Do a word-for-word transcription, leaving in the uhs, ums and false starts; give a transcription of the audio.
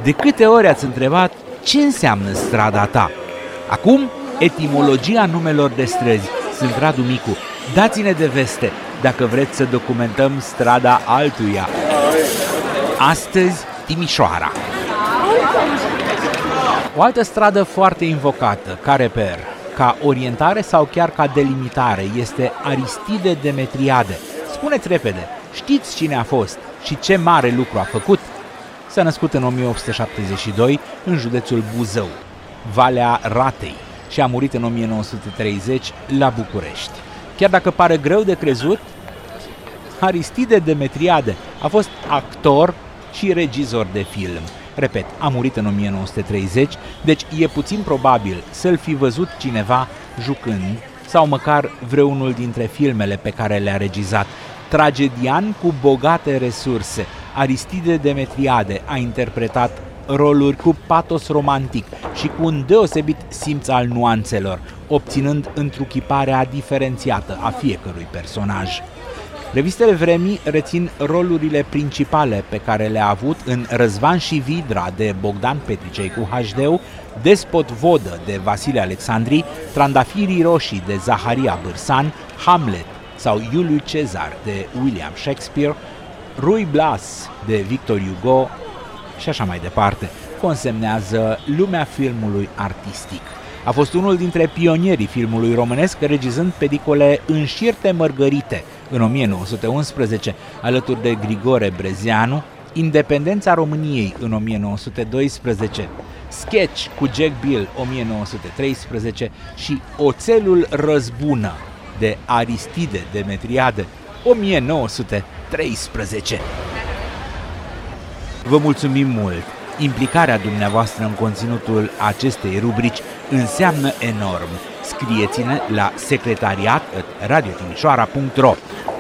De câte ori ați întrebat ce înseamnă strada ta? Acum, etimologia numelor de străzi. Sunt Radu Micu. Dați-ne de veste dacă vreți să documentăm strada altuia. Astăzi, Timișoara. O altă stradă foarte invocată, ca reper, ca orientare sau chiar ca delimitare, este Aristide Demetriade. Spuneți repede, știți cine a fost și ce mare lucru a făcut? S-a născut în o mie opt sute șaptezeci și doi în județul Buzău, Valea Ratei, și a murit în o mie nouă sute treizeci la București. Chiar dacă pare greu de crezut, Aristide Demetriade a fost actor și regizor de film. Repet, a murit în o mie nouă sute treizeci, deci e puțin probabil să-l fi văzut cineva jucând sau măcar vreunul dintre filmele pe care le-a regizat. Tragedian cu bogate resurse, Aristide Demetriade a interpretat roluri cu patos romantic și cu un deosebit simț al nuanțelor, obținând întruchiparea diferențiată a fiecărui personaj. Revistele vremii rețin rolurile principale pe care le-a avut în Răzvan și Vidra de Bogdan Petricei cu H D-ul, Despot Vodă de Vasile Alexandri, Trandafirii Roșii de Zaharia Bârsan, Hamlet sau Iuliu Cezar de William Shakespeare, Ruy Blas de Victor Hugo și așa mai departe, consemnează lumea filmului artistic. A fost unul dintre pionierii filmului românesc, regizând pelicole Înșirte mărgărite în o mie nouă sute unsprezece, alături de Grigore Brezeanu, Independența României în o mie nouă sute doisprezece, Sketch cu Jack Bill o mie nouă sute treisprezece și Oțelul Răzbună de Aristide Demetriade o mie nouă sute treisprezece. Vă mulțumim mult! Implicarea dumneavoastră în conținutul acestei rubrici înseamnă enorm. Scrieți-ne la secretariat at radio timișoara punct ro.